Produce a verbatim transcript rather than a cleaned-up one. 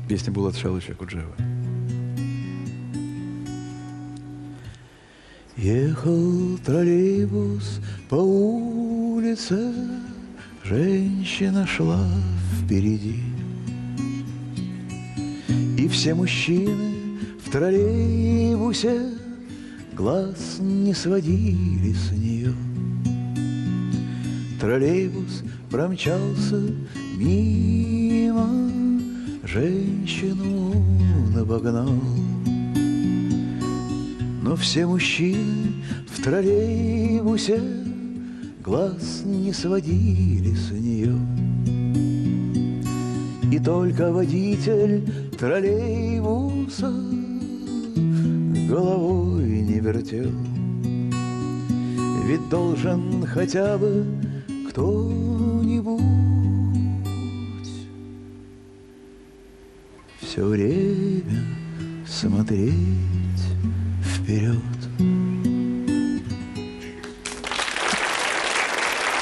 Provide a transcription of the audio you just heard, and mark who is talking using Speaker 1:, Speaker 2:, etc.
Speaker 1: Песня Булат Шалыча Куджава. Ехал троллейбус по улице, женщина шла впереди. И все мужчины в троллейбусе глаз не сводили с нее. Троллейбус промчался мимо, женщину он обогнал. Но все мужчины в троллейбусе глаз не сводили с нее. И только водитель троллейбуса головой не вертел. Ведь должен хотя бы кто-нибудь все время смотреть